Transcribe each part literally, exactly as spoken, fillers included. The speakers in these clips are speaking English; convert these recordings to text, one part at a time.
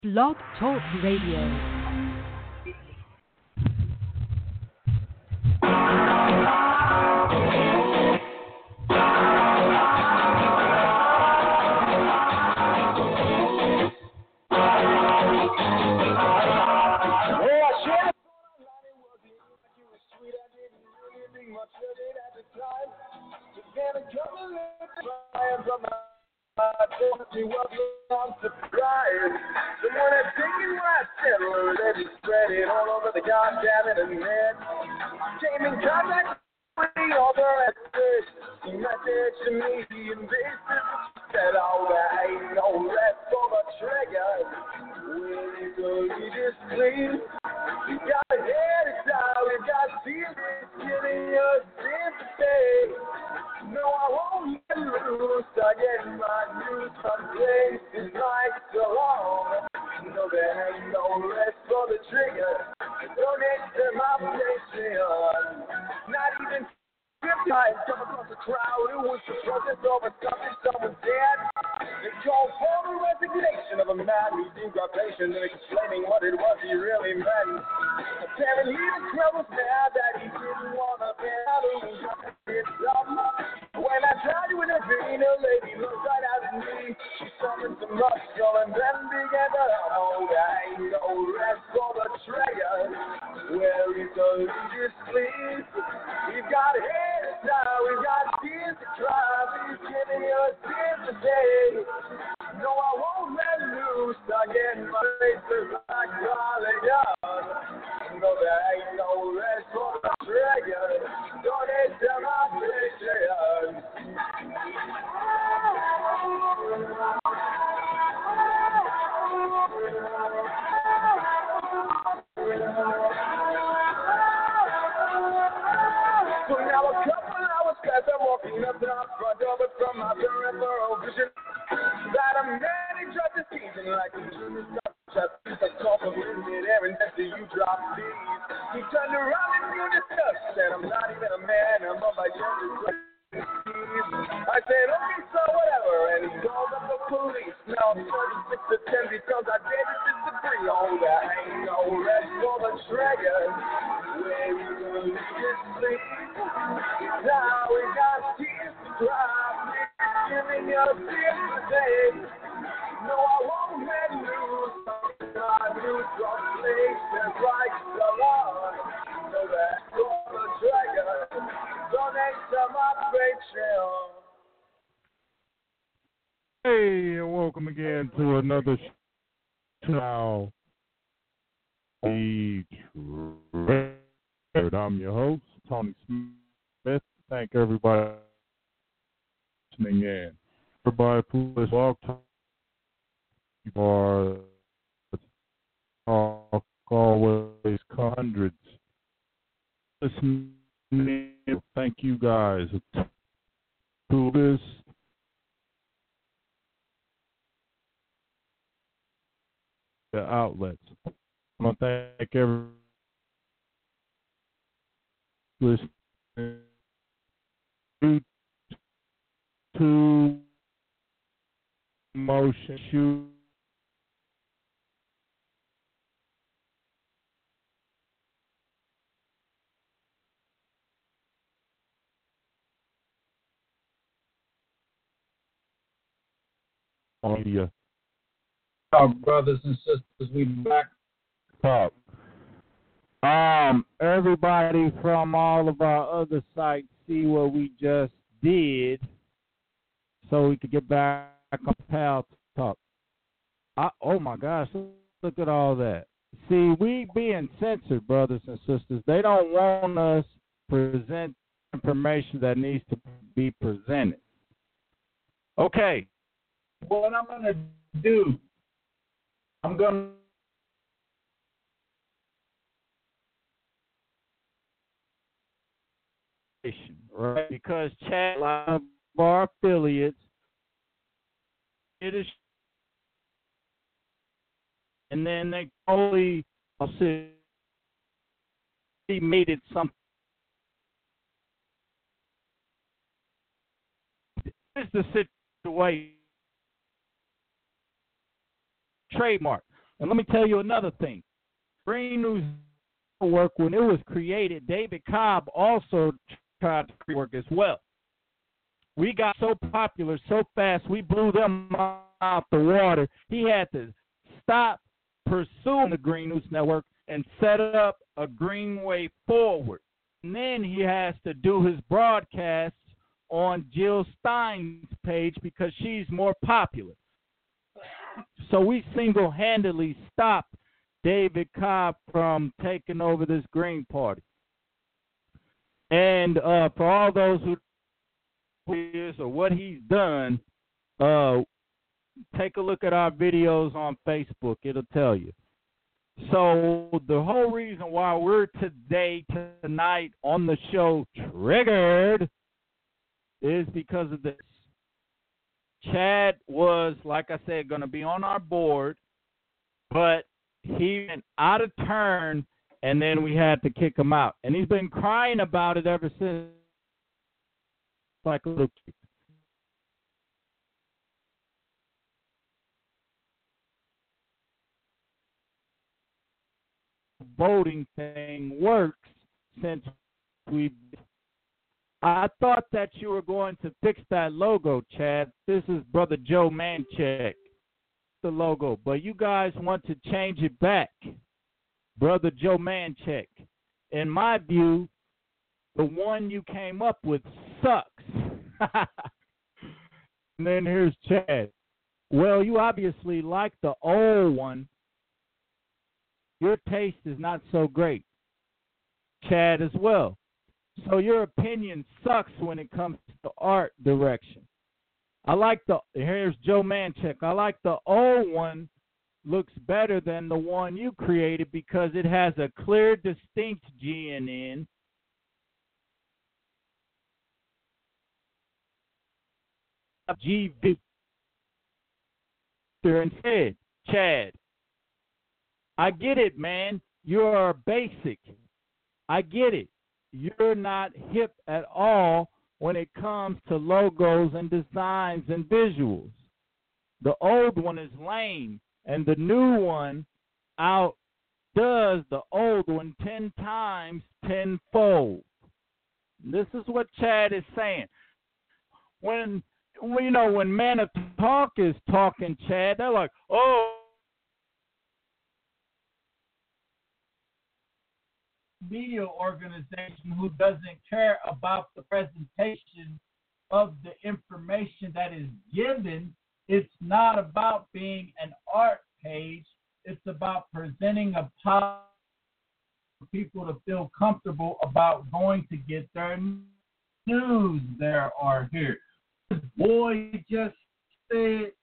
Blog Talk Radio. She was long surprised. Someone had taken what I said, well, let me spread it all over the goddamn internet. Came in contact with the author at first. He messaged to me and basically said, oh, there ain't no rest for the trigger. Will you go read this, please? We got a head of style, we got feelings, giving us sympathy. No, I won't let loose. I get my news from places like so long. No, there ain't no rest for the trigger. Donate to my Patreon. Not even fifty times come across a crowd who was to protest over something someone dead. They called for the resignation of a man who seemed quite patient in explaining what it was he really meant. Apparently the crowd was mad that he didn't want to battle. When I tried to intervene, a lady looked right at me. She summoned some muscle and then began to hold. There ain't no rest for the trigger. Where is the leaders, please? We've got heads now, we've got tears to cry. Please give me your tears today. No, I won't let loose. I get my faces like Charlie Young. No, there ain't no rest for the trigger. Donate to my Patreon. So now a couple hours past, I'm walking up to the front door, but from my peripheral vision, that a man he dropped his keys and like a junior stop shot. I call from in midair and then you drop these. He turned around and you discussed, said I'm not even a man, I'm on my younger. I said, okay, so whatever, and he called up the police. Now I'm thirty-six to ten because I did it disagree. Oh, there ain't no rest for the trigger. Where you gonna get sleep? Now we got tears to cry. Giving your tears today. No, I won't let loose. I do some places like the Lord. So that's for the trigger. Donate to my Patreon. Hey, and welcome again to another show. The Trigger. I'm your host, Tony Smith. Thank everybody for listening in. Everybody, please walk for talk always hundreds. Listening. Thank you guys. To this the outlets. I want to thank everyone listening to Motion Shoot. Media. Our brothers and sisters, we back Talk. Um, everybody from all of our other sites see what we just did, so we could get back on Pal Talk. I, oh my gosh, look at all that. See, we being censored, brothers and sisters. They don't want us to present information that needs to be presented. Okay. What I'm going to do, I'm going to... Right? Because chat line of our affiliates, it is... And then they only made it something. This is the situation. Trademark. And let me tell you another thing. Green News Network, when it was created, David Cobb also tried to create work as well. We got so popular so fast, we blew them out the water. He had to stop pursuing the Green News Network and set up a Green Way Forward. And then he has to do his broadcasts on Jill Stein's page because she's more popular. So we single-handedly stopped David Cobb from taking over this Green Party. And uh, for all those who is or what he's done, uh, take a look at our videos on Facebook. It'll tell you. So the whole reason why we're today, tonight on the show, triggered, is because of this. Chad was, like I said, going to be on our board, but he went out of turn, and then we had to kick him out. And he's been crying about it ever since. Like a little kid. Voting thing works since we. I thought that you were going to fix that logo, Chad. This is Brother Joe Manchek, the logo, but you guys want to change it back, Brother Joe Manchek. In my view, the one you came up with sucks. And then here's Chad. Well, you obviously like the old one. Your taste is not so great. Chad as well. So your opinion sucks when it comes to art direction. I like the, here's Joe Manchek. I like the old one. Looks better than the one you created because it has a clear, distinct G N N. G V. Instead, Chad. I get it, man. You're basic. I get it. You're not hip at all when it comes to logos and designs and visuals. The old one is lame, and the new one outdoes the old one ten times tenfold. This is what Chad is saying. When, you know, when Man of Talk is talking, Chad, they're like, oh, media organization who doesn't care about the presentation of the information that is given. It's not about being an art page. It's about presenting a positive for people to feel comfortable about going to get their news there or here. This boy just said,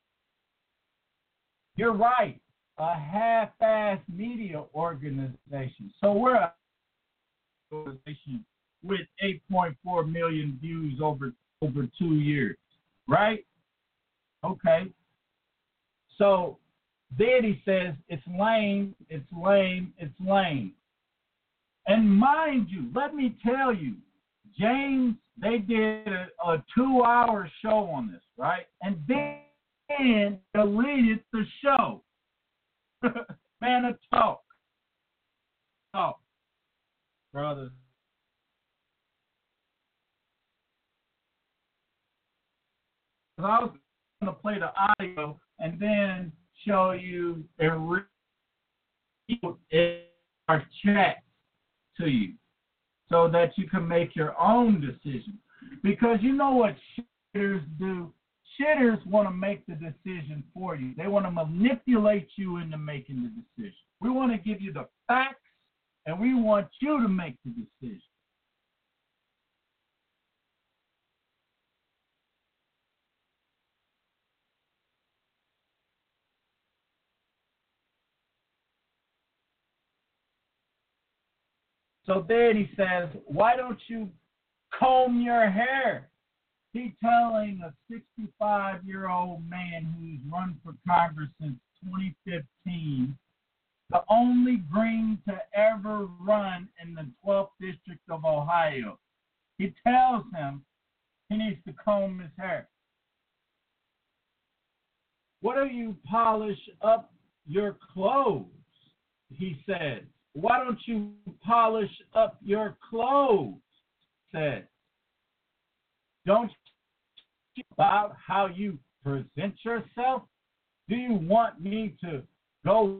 you're right. A half-ass media organization. So we're a organization with eight point four million views over over two years, right? Okay. So then he says it's lame, it's lame, it's lame. And mind you, let me tell you, James, they did a, a two-hour show on this, right? And then deleted the show. Man of Talk. Talk, brothers. I was going to play the audio and then show you and read our chat to you so that you can make your own decision. Because you know what shitters do? Shitters want to make the decision for you. They want to manipulate you into making the decision. We want to give you the facts, and we want you to make the decision. So then he says, why don't you comb your hair? He's telling a sixty-five-year-old man who's run for Congress since twenty fifteen, the only Green to ever run in the twelfth District of Ohio. He tells him he needs to comb his hair. What do you polish up your clothes, he says. Why don't you polish up your clothes? Said. Don't you about how you present yourself? Do you want me to go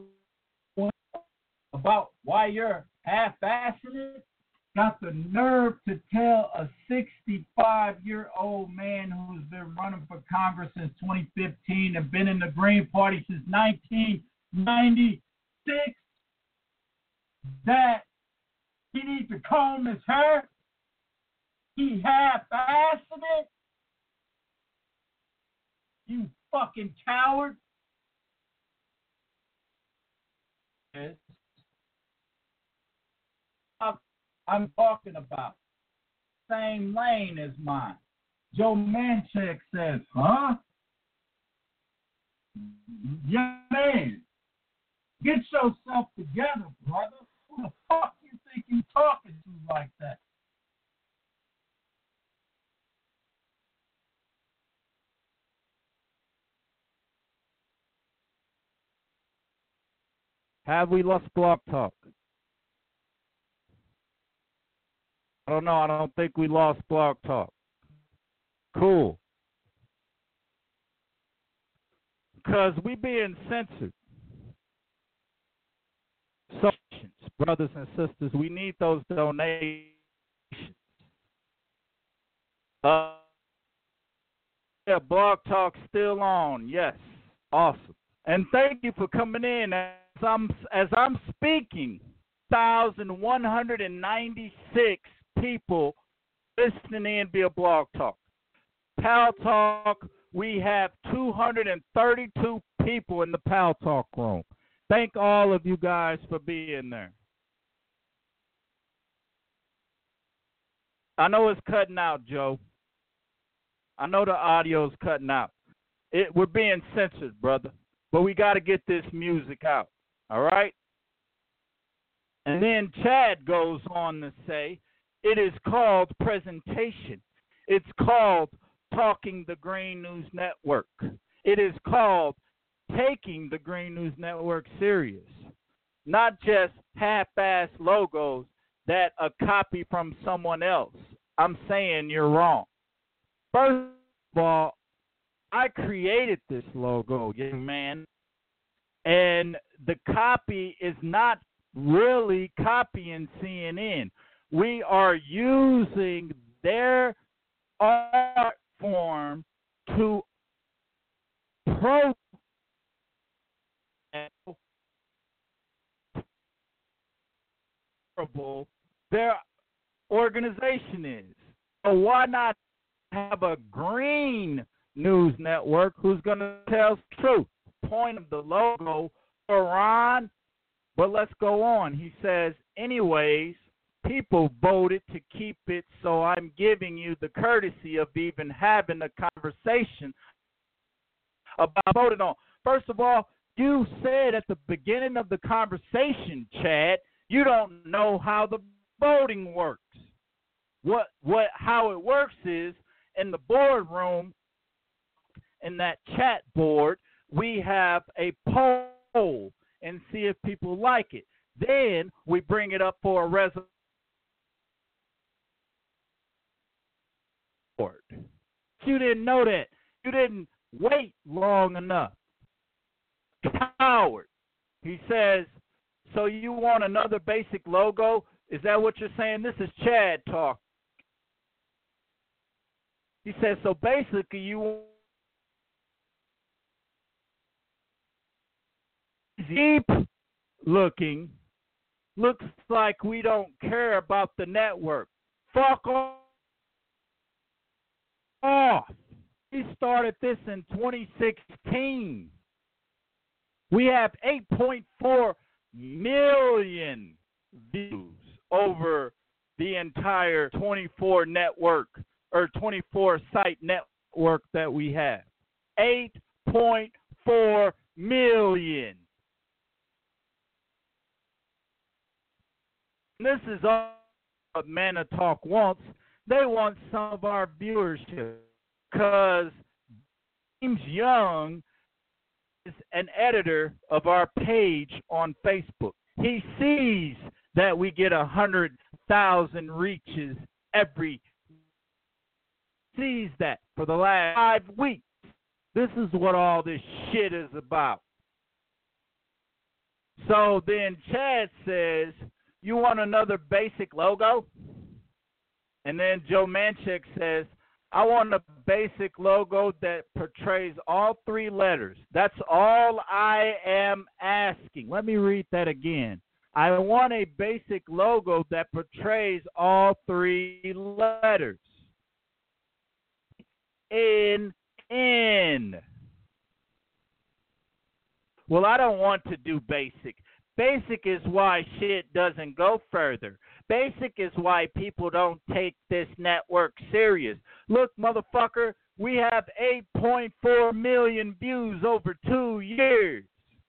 about why you're half-assing it? Got the nerve to tell a sixty-five-year-old man who's been running for Congress since twenty fifteen and been in the Green Party since nineteen ninety-six that he needs to comb his hair? He half-assed it? You fucking coward. Yes. I'm talking about same lane as mine. Joe Manchek says, huh? Yeah, man. Get yourself together, brother. Who the fuck you think you talking to like that? Have we lost Blog Talk? I don't know. I don't think we lost Blog Talk. Cool. Because we being censored. So, brothers and sisters, we need those donations. Uh, yeah, Blog Talk's still on. Yes. Awesome. And thank you for coming in. As I'm, as I'm speaking, one thousand one hundred ninety-six people listening in via Blog Talk. Pal Talk, we have two hundred thirty-two people in the Pal Talk room. Thank all of you guys for being there. I know it's cutting out, Joe. I know the audio's cutting out. It, we're being censored, brother. But we got to get this music out. All right? And then Chad goes on to say, it is called presentation. It's called Talking the Green News Network. It is called taking the Green News Network serious. Not just half-ass logos that a copy from someone else. I'm saying you're wrong. First of all, I created this logo, young man, and the copy is not really copying C N N. We are using their art form to pro their organization is. So why not have a green news network who's going to tell the truth? Point of the logo for Ron, but let's go on. He says, anyways, people voted to keep it, so I'm giving you the courtesy of even having a conversation about voting on. First of all, you said at the beginning of the conversation, Chad, you don't know how the voting works. What what how it works is in the boardroom, in that chat board, we have a poll and see if people like it. Then we bring it up for a resolution. You didn't know that. You didn't wait long enough. Coward. He says, so you want another basic logo? Is that what you're saying? This is Chad talk. He says, so basically you deep looking, looks like we don't care about the network. Fuck off. We started this in twenty sixteen. We have eight point four million views over the entire twenty-four network or twenty-four site network that we have. eight point four million. This is all what Mana Talk wants. They want some of our viewership because James Young an editor of our page on Facebook. He sees that we get a hundred thousand reaches every. Sees that for the last five weeks. This is what all this shit is about. So then Chad says, "You want another basic logo?" And then Joe Manchek says, "I want a basic logo that portrays all three letters. That's all I am asking." Let me read that again. "I want a basic logo that portrays all three letters. N N. Well, I don't want to do basic. Basic is why shit doesn't go further. Basic is why people don't take this network serious. Look, motherfucker, we have eight point four million views over two years.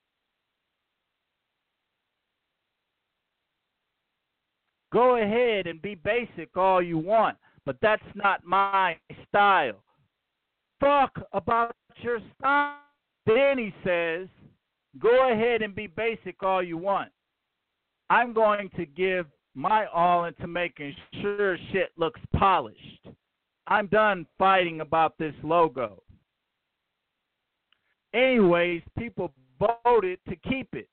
Go ahead and be basic all you want, but that's not my style. Fuck about your style." Then he says, "Go ahead and be basic all you want. I'm going to give my all into making sure shit looks polished. I'm done fighting about this logo." Anyways, people voted to keep it.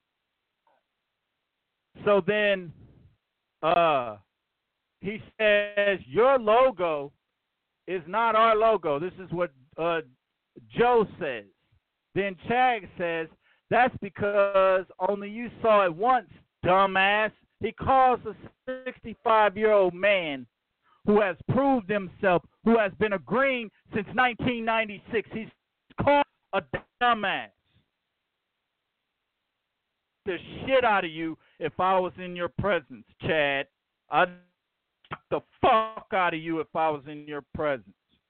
So then uh, he says, "Your logo is not our logo." This is what uh, Joe says. Then Chag says, "That's because only you saw it once, dumbass." He calls a sixty-five-year-old man who has proved himself, who has been agreeing since nineteen ninety-six. He's called a dumbass. The shit out of you if I was in your presence, Chad. I'd knock the fuck out of you if I was in your presence.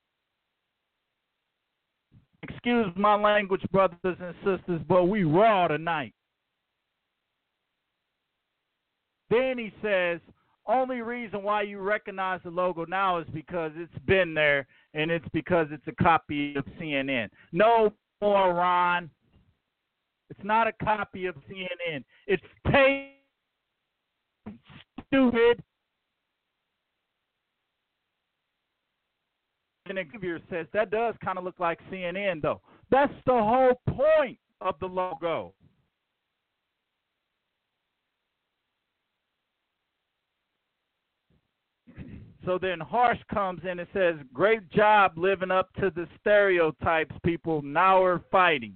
Excuse my language, brothers and sisters, but we raw tonight. Then he says, "Only reason why you recognize the logo now is because it's been there, and it's because it's a copy of C N N. No, moron. It's not a copy of C N N. It's tape, stupid." And Xavier says, "That does kind of look like C N N, though." That's the whole point of the logo. So then Harsh comes in and says, "Great job living up to the stereotypes, people. Now we're fighting."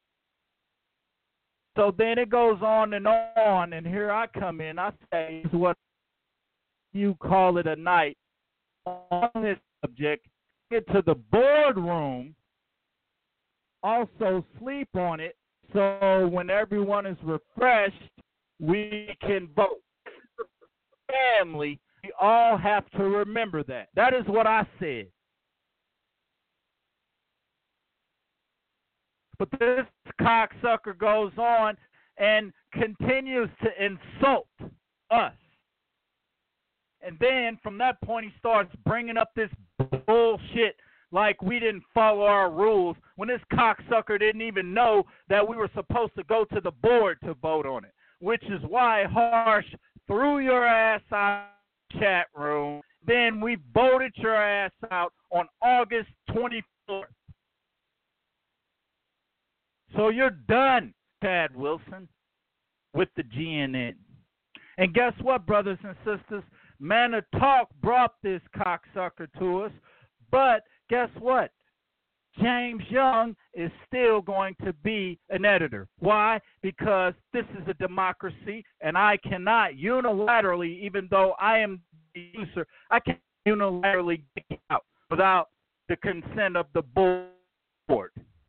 So then it goes on and on, and here I come in. I say, "What you call it a night on this subject. Get to the boardroom, also sleep on it, so when everyone is refreshed, we can vote. Family, we all have to remember that." That is what I said. But this cocksucker goes on and continues to insult us. And then from that point, he starts bringing up this bullshit like we didn't follow our rules when this cocksucker didn't even know that we were supposed to go to the board to vote on it, which is why Harsh threw your ass out of the chat room. Then we voted your ass out on August twenty-fourth. So you're done, Chad Wilson, with the G N N. And guess what, brothers and sisters? Man of Talk brought this cocksucker to us, but guess what? James Young is still going to be an editor. Why? Because this is a democracy, and I cannot unilaterally, even though I am the user, I can't unilaterally get out without the consent of the board.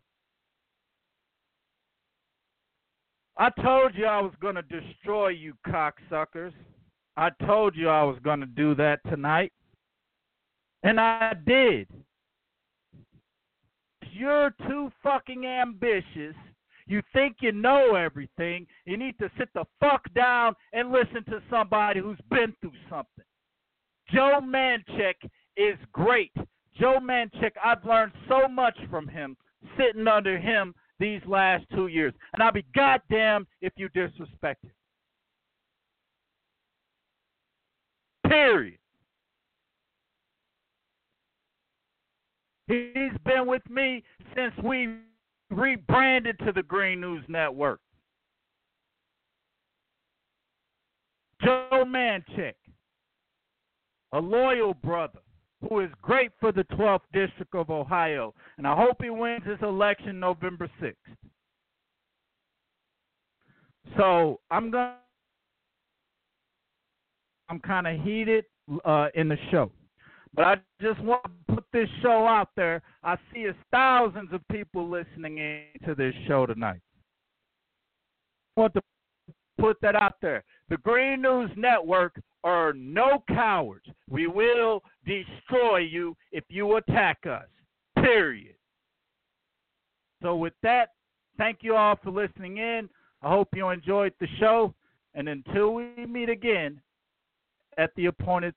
I told you I was going to destroy you cocksuckers. I told you I was going to do that tonight. And I did. You're too fucking ambitious. You think you know everything. You need to sit the fuck down and listen to somebody who's been through something. Joe Manchek is great. Joe Manchek, I've learned so much from him, sitting under him these last two years. And I'll be goddamn if you disrespect it. Period. He's been with me since we rebranded to the Green News Network. Joe Manchick, a loyal brother who is great for the twelfth District of Ohio, and I hope he wins this election November sixth. So I'm going I'm kind of heated uh, in the show. But I just want to put this show out there. I see it's thousands of people listening in to this show tonight. I want to put that out there. The Green News Network are no cowards. We will destroy you if you attack us. Period. So with that, thank you all for listening in. I hope you enjoyed the show. And until we meet again at the appointed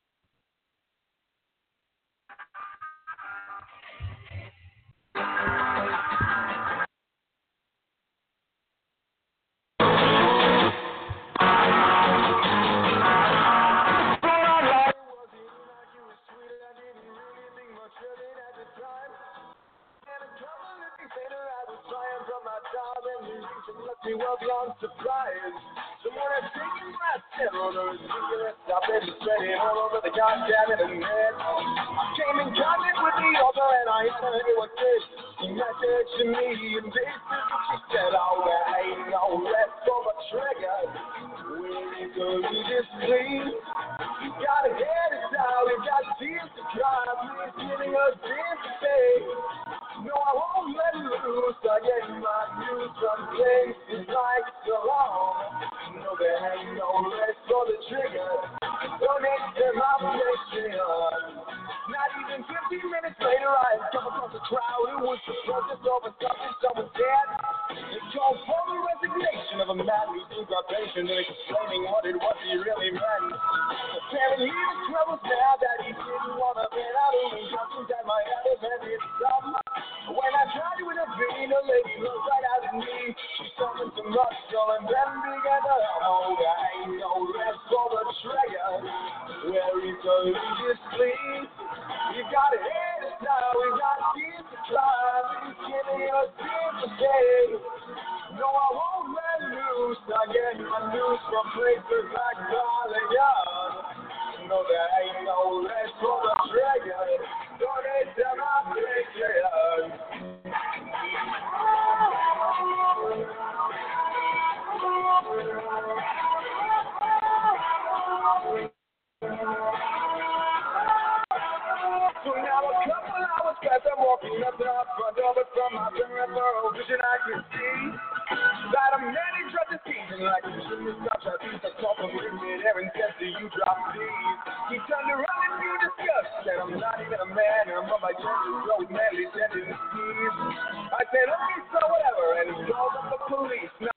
me well beyond surprise. Someone had taken my terror, cigarettes, I've been spreading all over the goddamn internet. I came in contact with the author and I had to hear what this. She messaged to me and this is what she said. Oh, there ain't no rest for the trigger. We need to leave this please. You gotta get it out, you got tears to cry. Please giving us this to say. No, I won't let it loose. I get my news from places like Salon. No, there ain't no rest for the trigger. Donate to my Patreon. Not even fifteen minutes later, I had come across a crowd who was suppressed over something someone said. It called for the resignation of a man who took our patient and explaining what it was he really meant. Apparently, he was troubles now that he didn't want to bet out of injunctions that my other men did some. When I tried to intervene, a lady looked right out at me. She summoned some muscle and then began to hold. There ain't no rest for the trigger. Where is the religious please? You gotta hit us now, we got tears to cry. He's giving us tears to say. No, I won't let loose. I get my news from places like Hollywood. No, there ain't no rest for the trigger. Donate to my Patreon. So now a couple hours past, I'm walking up to the front of it from my peripheral vision. I can see that I'm many drugs and season like a shooting stop. I think the call from mid-air and says, do you drop these? He turned around and you discussed that I'm not even a man. I'm on my gender, so manly tendencies. I said, okay, so whatever. And he called up the police. Now